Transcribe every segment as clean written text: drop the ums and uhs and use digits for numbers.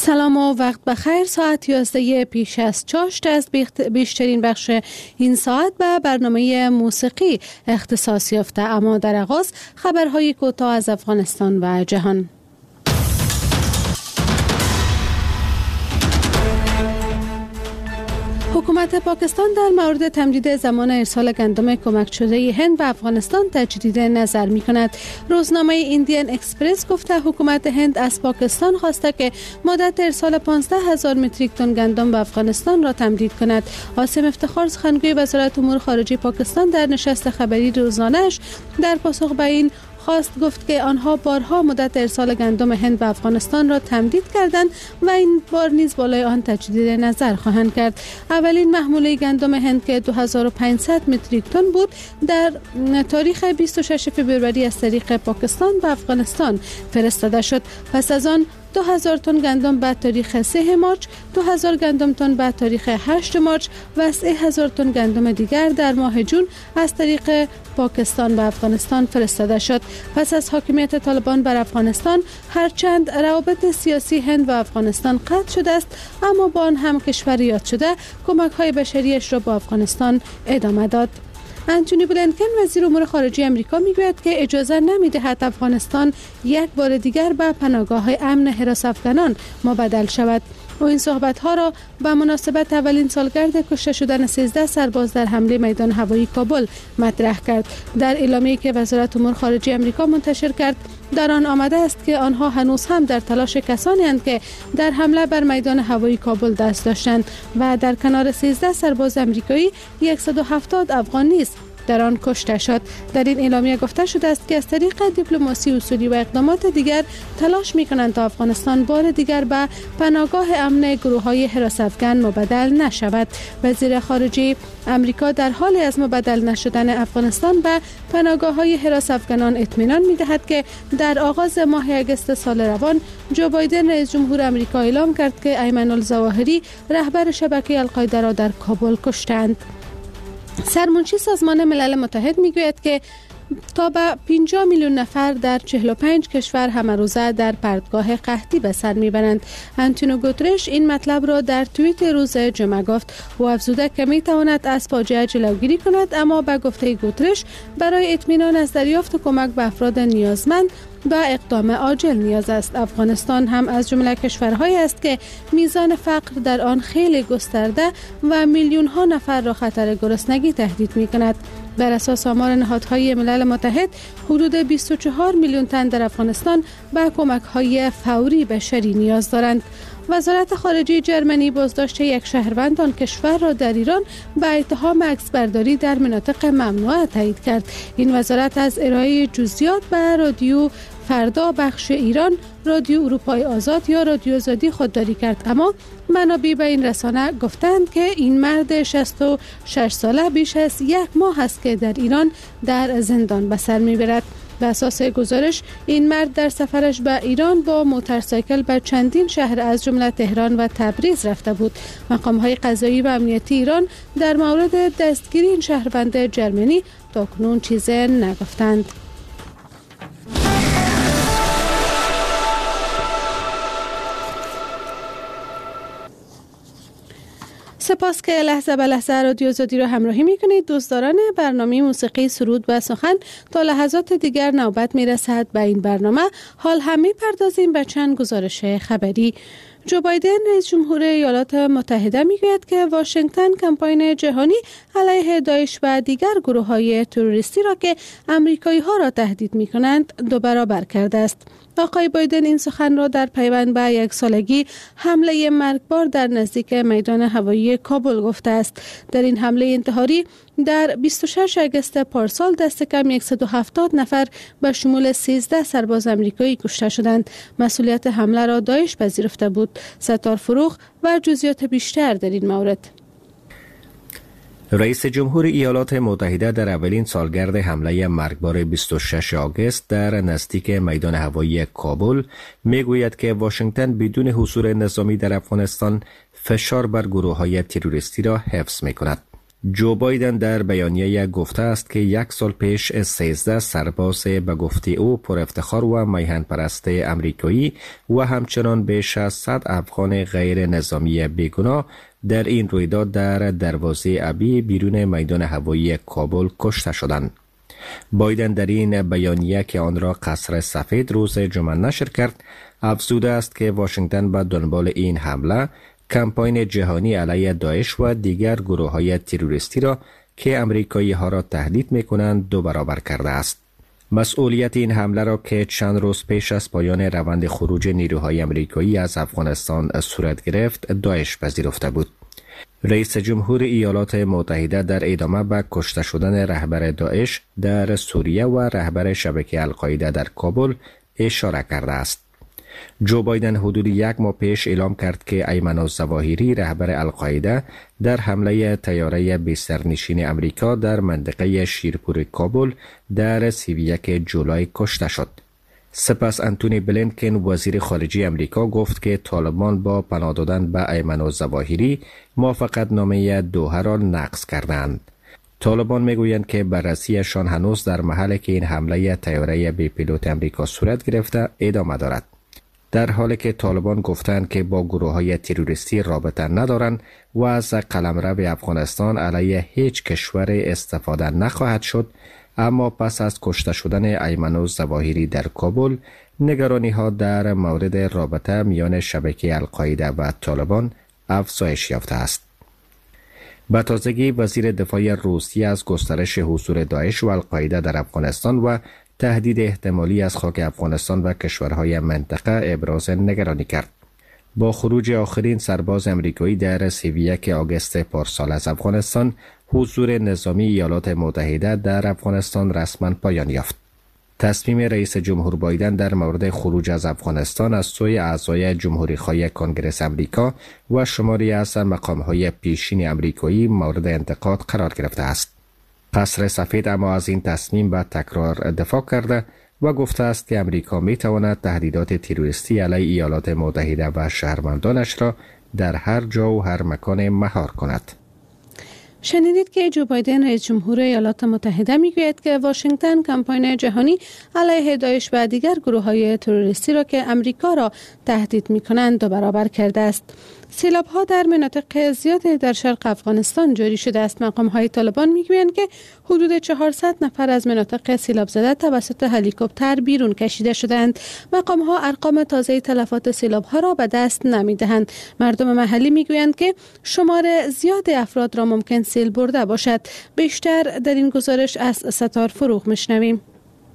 سلام و وقت بخیر. ساعت 11 پیش از چاشت از بیشترین بخش این ساعت به برنامه موسیقی اختصاص یافته، اما در آغاز خبرهای کوتاه از افغانستان و جهان. حکومت پاکستان در مورد تمدید زمان ارسال گندم کمک شده هند به افغانستان تجدید نظر می کند. روزنامه ایندین اکسپرس گفته حکومت هند از پاکستان خواسته که مدت ارسال 15,000 متریک تن گندم به افغانستان را تمدید کند. عاصم افتخار سخنگوی وزارت امور خارجه پاکستان در نشست خبری روزانه‌اش در پاسخ به این خواست گفت که آنها بارها مدت ارسال گندم هند به افغانستان را تمدید کردند و این بار نیز بالای آن تجدید نظر خواهند کرد. اولین محموله گندم هند که 2500 متریک تن بود در تاریخ 26 فوریه از طریق پاکستان به افغانستان فرستاده شد. پس از آن 2000 تن گندم به تاریخ 3 مارچ، 2000 گندم تن به تاریخ 8 مارچ و 3000 تن گندم دیگر در ماه جون از طریق پاکستان به افغانستان فرستاده شد. پس از حاکمیت طالبان بر افغانستان، هرچند روابط سیاسی هند و افغانستان قطع شده است، اما با آن هم کشور یاد شده کمک‌های بشریش را با افغانستان ادامه داد. انتونی بلینکن وزیر امور خارجه آمریکا میگوید که اجازه نمیدهد افغانستان یک بار دیگر به پناهگاه امن حراس افغانان مبدل شود. او این صحبت‌ها را به مناسبت اولین سالگرد کشته شدن 13 سرباز در حمله میدان هوایی کابل مطرح کرد. در اعلامیه‌ای که وزارت امور خارجه آمریکا منتشر کرد، در آن آمده است که آنها هنوز هم در تلاش کسانی اند که در حمله بر میدان هوایی کابل دست داشتند و در کنار 13 سرباز آمریکایی 170 افغان نیز در آن کشته شد. در این اعلامیه گفته شده است که از طریق دیپلماسی اصولی و اقدامات دیگر تلاش می‌کنند تا افغانستان بار دیگر به پناهگاه امن گروه‌های حراس افغان مبدل نشود. وزیر خارجه آمریکا در حال از مبدل نشدن افغانستان به پناهگاه‌های حراس افغانان اطمینان می‌دهد که در آغاز ماه اگست سال روان جو بایدن رئیس جمهور آمریکا اعلام کرد که ایمن الظواهری رهبر شبکه القاعده را در کابل کشتند. سرمنشی سازمان ملل متحد میگوید که تا به 50 میلیون نفر در 45 کشور همه روزه در پرتگاه قحطی به سر میبرند. آنتونیو گوترش این مطلب را در توییت روز جمعه گفت. او افزوده که میتواند از فاجعه جلوگیری کند، اما به گفته گوترش برای اطمینان از دریافت کمک به افراد نیازمند به اقدام عاجل نیاز است. افغانستان هم از جمله کشورهایی است که میزان فقر در آن خیلی گسترده و میلیون ها نفر را خطر گرسنگی تهدید می کند. بر اساس آمار نهادهای ملل متحد، حدود 24 میلیون تن در افغانستان به کمک‌های فوری بشری نیاز دارند. وزارت خارجه جرمنی بازداشت یک شهروند آن کشور را در ایران به اتهام عکسبرداری در مناطق ممنوعه تایید کرد. این وزارت از ارائه جزئیات به رادیو فردا بخش ایران، رادیو اروپای آزاد یا رادیو آزادی خودداری کرد، اما منابع به این رسانه گفتند که این مرد 66 ساله بیش از یک ماه است که در ایران در زندان به سر میبرد. به اساس گزارش، این مرد در سفرش به ایران با موتورسایکل به چندین شهر از جمله تهران و تبریز رفته بود. مقام‌های قضایی و امنیتی ایران در مورد دستگیری این شهروند جرمنی تاکنون چیزی نگفتند. سپاس که لحظه به لحظه رادیو آزادی را همراهی میکنید. دوستداران برنامه موسیقی سرود و سخن، تا لحظات دیگر نوبت میرسد به این برنامه. حال هم میپردازیم به چند گزارش خبری. جو بایدن رئیس جمهور ایالات متحده میگوید که واشنگتن کمپاین جهانی علیه داعش و دیگر گروه‌های تروریستی را که آمریکایی‌ها را تهدید می‌کنند 2 برابر کرده است. آقای بایدن این سخن را در پیوند به 1 سالگی حمله مرگبار در نزدیک میدان هوایی کابل گفته است. در این حمله انتحاری در 26 اگست پارسال دست کم 170 نفر به شمول 13 سرباز آمریکایی کشته شدند. مسئولیت حمله را داعش پذیرفته بود. ستار فروغ و جزئیات بیشتر در این مورد. رئیس جمهور ایالات متحده در اولین سالگرد حمله مرگبار 26 آگوست در نزدیک میدان هوایی کابل میگوید که واشنگتن بدون حضور نظامی در افغانستان فشار بر گروه‌های تروریستی را حفظ می‌کند. جو بایدن در بیانیه گفته است که 1 سال پیش 13 سرباز به گفته او پر افتخار و میهن پرست امریکایی و همچنان بیش از 100 افغان غیر نظامی بیگناه در این رویداد در دروازه ابی بیرون میدان هوایی کابل کشته شدند. بایدن در این بیانیه که آن را قصر سفید روز جمعه نشر کرد افزوده است که واشنگتن به دنبال این حمله کمپاین جهانی علیه داعش و دیگر گروه‌های تروریستی را که امریکایی ها را تهدید می‌کنند 2 برابر کرده است. مسئولیت این حمله را که چند روز پیش از پایان روند خروج نیروهای امریکایی از افغانستان صورت گرفت داعش پذیرفته بود. رئیس جمهور ایالات متحده در ادامه به کشته شدن رهبر داعش در سوریه و رهبر شبکه القاعده در کابل اشاره کرده است. جو بایدن حدود 1 ماه پیش اعلام کرد که ایمن الظواهری رهبر القاعده در حمله طیاره بی‌سرنشین امریکا در منطقه شیرپور کابل در 31 جولای کشته شد. سپس انتونی بلینکن وزیر خارجه امریکا گفت که طالبان با پناه دادن به ایمن الظواهری موافقت نامه دوحه را نقض کردند. طالبان میگویند که بررسیشان هنوز در محلی که این حمله طیاره بی پیلوت امریکا صورت گرفته ادامه دارد. در حالی که طالبان گفتند که با گروه‌های تروریستی رابطه ندارند و از قلمرو افغانستان علیه هیچ کشور استفاده نخواهد شد، اما پس از کشته شدن ایمن الظواهری در کابل نگرانی‌ها در مورد رابطه میان شبکه القاعده و طالبان افزایش یافته است. به تازگی وزیر دفاع روسیه از گسترش حضور داعش و القاعده در افغانستان و تهدید احتمالی از خاک افغانستان و کشورهای منطقه ابراز نگرانی کرد. با خروج آخرین سرباز امریکایی در 31 آگوست پارسال از افغانستان، حضور نظامی ایالات متحده در افغانستان رسما پایان یافت. تصمیم رئیس جمهور بایدن در مورد خروج از افغانستان از سوی اعضای جمهوری‌خواه کنگره امریکا و شماری از مقام‌های پیشین امریکایی مورد انتقاد قرار گرفته است. قصر سفید اما از این تصمیم به تکرار دفاع کرده و گفته است که امریکا می تواند تهدیدات تروریستی علیه ایالات متحده و شهروندانش را در هر جا و هر مکان مهار کند. شنیدید که جو بایدن رئیس جمهور ایالات متحده میگوید که واشنگتن کمپاین جهانی علیه داعش و دیگر گروه‌های تروریستی را که امریکا را تهدید می‌کنند 2 برابر کرده است. سیلاب‌ها در مناطق زیادی در شرق افغانستان جاری شده است. مقام‌های طالبان می‌گویند که حدود 400 نفر از مناطق سیلاب زده توسط هلیکوپتر بیرون کشیده شدند. مقام‌ها ارقام تازه تلفات سیلاب‌ها را به دست نمی‌دهند. مردم محلی می‌گویند که شمار زیاد افراد را ممکن سیل برده باشد. بیشتر در این گزارش از ستار فروغ می‌شنویم.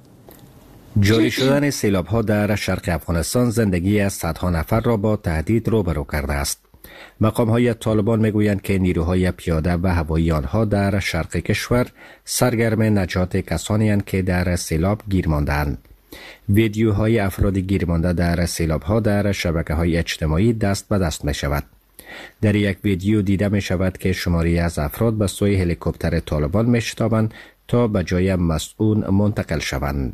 جاری شدن سیلاب‌ها در شرق افغانستان زندگی از صدها نفر را با تهدید روبرو کرده است. مقام‌های طالبان میگویند که نیروهای پیاده و هوایی آنها در شرق کشور سرگرم نجات کسانی اند که در سیلاب گیر مانده‌اند. ویدیوهای افراد گیر مانده در سیلاب‌ها در شبکه‌های اجتماعی دست به دست می‌شود. در یک ویدیو دیده می‌شود که شماری از افراد به سوی هلیکوپتر طالبان می‌شتابند تا به جای مسئول منتقل شوند.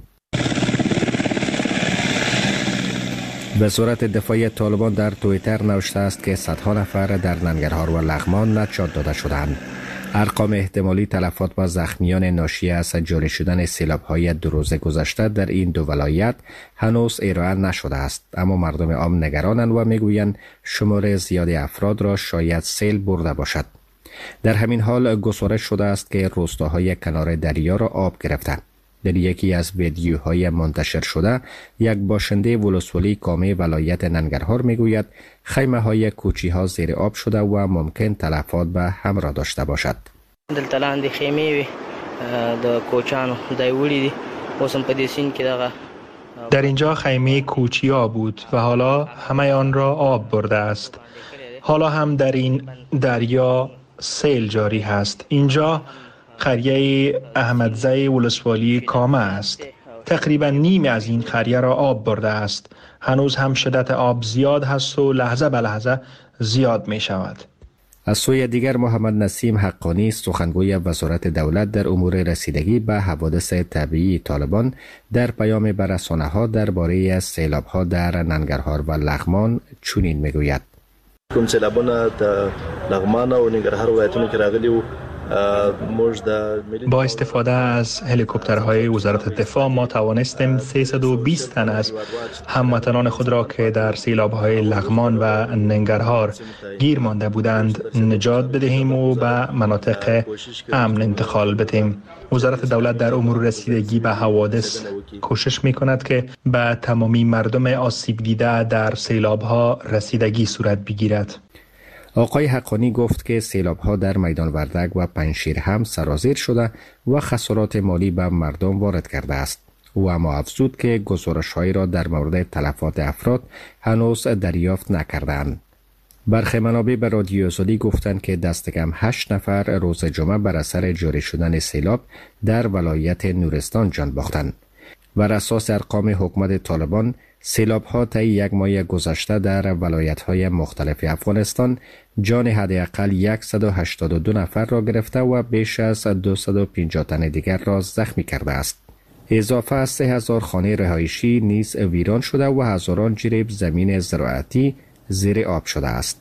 وزارت دفاع طالبان در توییتر نوشته است که صدها نفر در ننگرهار و لغمان نجات داده شدند. ارقام احتمالی تلفات و زخمیان ناشی از جاری شدن سیلاب‌های 2 روز گذشته در این 2 ولایت هنوز ارائه نشده است، اما مردم عام نگرانند و میگویند شمار زیادی افراد را شاید سیل برده باشد. در همین حال گزارش شده است که روستاهای کنار دریا را آب گرفتند. در یکی از ویدیوهای منتشر شده، یک باشنده ولسوالی کامه ولایت ننگرهار میگوید خیمه‌های کوچی‌ها زیر آب شده و ممکن تلفات به همراه داشته باشد. دلته لاندې خیمې وي د کوچانو دای وړي دي اوس هم په دې سیند کې دغه در اینجا خیمه کوچیا بود و حالا همه آن را آب برده است. حالا هم در این دریا سیل جاری هست. اینجا قریه احمدزی ولسوالی کامه است. تقریبا نیم از این قریه را آب برده است. هنوز هم شدت آب زیاد هست و لحظه به لحظه زیاد می شود. از سوی دیگر محمد نسیم حقانی سخنگوی وزارت دولت در امور رسیدگی به حوادث طبیعی طالبان در پیام به رسانه‌ها درباره سیلاب‌ها در ننگرهار و لغمان چنین میگوید: کوم سیلابونه د لغمان او ننګرهار ولایتونو کې راغلي وو با استفاده از هلیکوپترهای وزارت دفاع ما توانستیم 320 تن از هموطنان خود را که در سیلاب‌های لغمان و ننگرهار گیر مانده بودند نجات بدهیم و به مناطق امن انتقال بدهیم. وزارت دولت در امور رسیدگی به حوادث کوشش می کند که به تمامی مردم آسیب دیده در سیلاب‌ها رسیدگی صورت بگیرد. آقای حقانی گفت که سیلاب‌ها در میدان وردک و پنجشیر هم سرازیر شده و خسارات مالی به مردم وارد کرده است. او اما افزود که گزارش‌هایی را در مورد تلفات افراد هنوز دریافت نکردند. برخی منابع به رادیو آزادی گفتند که دست کم 8 نفر روز جمعه بر اثر جاری شدن سیلاب در ولایت نورستان جان باختند. بر اساس ارقام حکومت طالبان، سیلاب‌ها طی یک ماه گذشته در ولایت‌های مختلف افغانستان جان حداقل 182 نفر را گرفته و بیش از 250 تن دیگر را زخمی کرده است. اضافه از 3000 خانه رهایشی نیز ویران شده و هزاران جریب زمین زراعتی زیر آب شده است.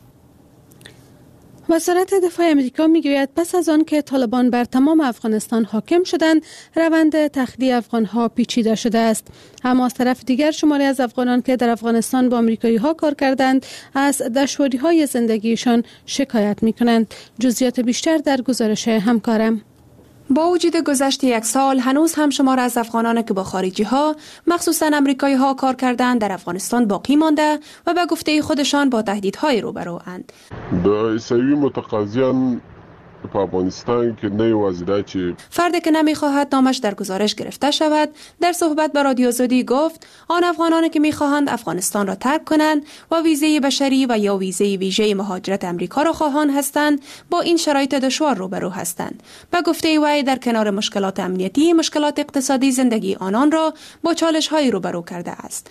وزارت دفاع امریکا میگوید پس از آن که طالبان بر تمام افغانستان حاکم شدند، روند تخلیه افغانها پیچیده شده است. اما از طرف دیگر شماری از افغانان که در افغانستان با آمریکایی ها کار کردند، از دشواری های زندگیشان شکایت می کنند. جزئیات بیشتر در گزارش همکارم. با وجود گذشت یک سال هنوز هم شمار از افغانان که با خارجی ها مخصوصا امریکایی ها کار کردند در افغانستان باقی مانده و به گفته خودشان با تهدیدهای روبروند. د عیسوی متقاضیان په افغانستان کې نه یوازې چې فردی که نمیخواهد نامش در گزارش گرفته شود در صحبت با رادیو آزادی گفت آن افغانانی که میخواهند افغانستان را ترک کنند و ویزه بشری و یا ویزه ویژه مهاجرت امریکا را خواهان هستند با این شرایط دشوار روبرو هستند. به گفته وی در کنار مشکلات امنیتی مشکلات اقتصادی زندگی آنان را با چالش های روبرو کرده است.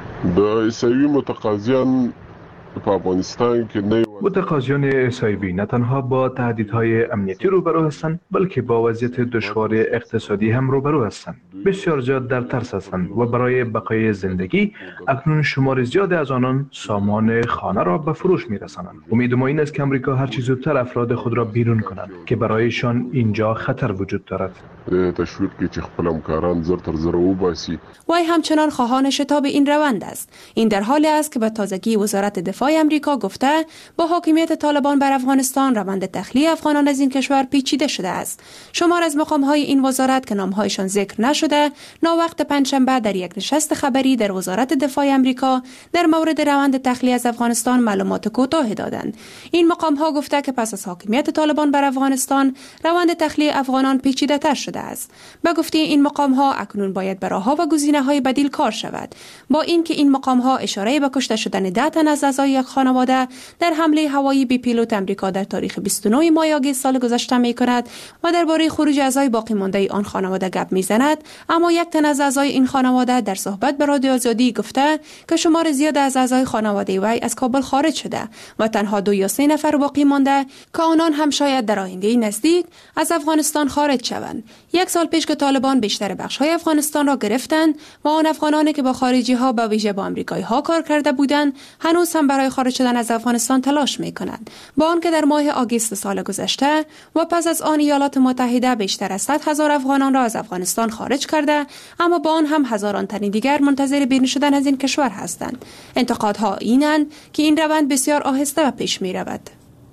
د عیسوی متقاضیان په افغانستان کې نه متقاضیان عیسوی نه تنها با تهدیدهای امنیتی روبرو هستند بلکه با وضعیت دشوار اقتصادی هم روبرو هستند. بسیار زیاد در ترس هستند و برای بقای زندگی اکنون شمار زیاد از آنان سامان خانه را به فروش می‌رسانند. امید ما این است که امریکا هر چه زودتر افراد خود را بیرون کنند که برایشان اینجا خطر وجود دارد. تشویق کې چې خپل همکاران زر تر زر وباسي. وی همچنان خواهان شتاب این روند است. این در حالی است که به تازگی وزارت دفاع امریکا گفته با حاکمیت طالبان بر افغانستان روند تخلیه افغانان از این کشور پیچیده شده است. شمار از مقام‌های این وزارت که نام‌هایشان ذکر نشده، ناوقت پنجشنبه در یک نشست خبری در وزارت دفاع امریکا در مورد روند تخلیه از افغانستان معلومات کوتاه دادند. این مقام‌ها گفته که پس از حاکمیت طالبان بر افغانستان روند تخلیه افغانان پیچیده‌تر شده است. به گفته این مقام‌ها اکنون باید بر راه‌ها و گزینه‌های بدیل کار شود. با اینکه این مقام‌ها اشاره به کشته شدن 10 تن از اعضای یک خانواده در حمله هوایی بی پیلوت امریکا در تاریخ 29 ماه آگوست سال گذشته می‌کند و درباره خروج اعضای باقی مانده آن خانواده گپ می‌زند، اما یک تن از اعضای این خانواده در صحبت با رادیو آزادی گفته که شمار زیاد از اعضای خانواده وی از کابل خارج شده و تنها 2 یا 3 نفر باقی مانده که آنان هم شاید در آینده نزدیک از افغانستان خارج شوند. یک سال پیش که طالبان بیشتر بخش‌های افغانستان را گرفتند و آن افغانانی که با خارجی‌ها به ویژه با آمریکایی‌ها کار کرده بودند هنوز هم برای خارج شدن از افغانستان تلاش می‌کنند. با آنکه در ماه آگوست سال گذشته و پس از آن ایالات متحده بیشتر از 100,000 افغانان را از افغانستان خارج کرده، اما با آن هم هزاران تن دیگر منتظر بیرون شدن از این کشور هستند. انتقادها اینند که این روند بسیار آهسته و پیش می‌رود.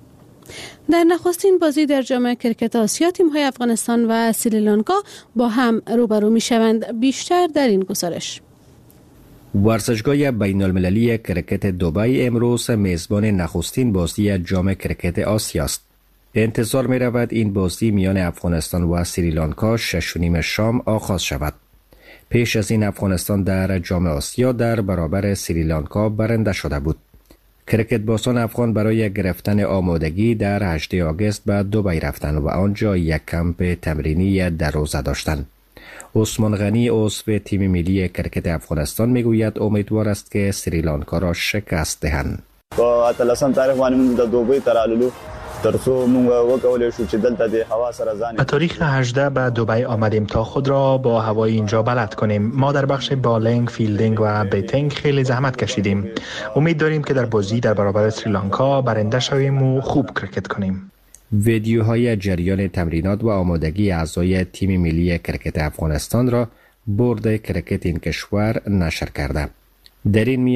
در نخستین بازی در جام کرکت آسیا تیم‌های افغانستان و سریلانکا با هم روبرو می‌شوند. بیشتر در این گزارش. ورزشگاه بین المللی کرکت دبی امروز میزبان نخستین بازی جام کرکت آسیا است. انتظار می رود این بازی میان افغانستان و سریلانکا 6:30 شام آغاز شود. پیش از این افغانستان در جام آسیا در برابر سریلانکا برنده شده بود. کرکت بازان افغان برای گرفتن آمادگی در 8 آگوست به دبی رفتند و آنجا یک کمپ تمرینی در روزه داشتند. عثمان غنی عضو تیم ملی کرکت افغانستان میگوید امیدوار است که سریلانکا را شکست دهند. په اتلسم تاریخ باندې د دوبۍ ترالو ترڅو موږ وکولای شو چې دلته د هوا سره ځان به تاریخ 18 به دبی آمدیم تا خود را با هوای اینجا بلد کنیم. ما در بخش بالینگ، فیلدینگ و بیتینگ خیلی زحمت کشیدیم. امید داریم که در بازی در برابر سریلانکا برنده شویم و خوب کرکت کنیم. ویدیوهای جریان تمرینات و آمادگی اعضای تیم ملی کرکت افغانستان را بورد کرکت این کشور نشر کرده. در این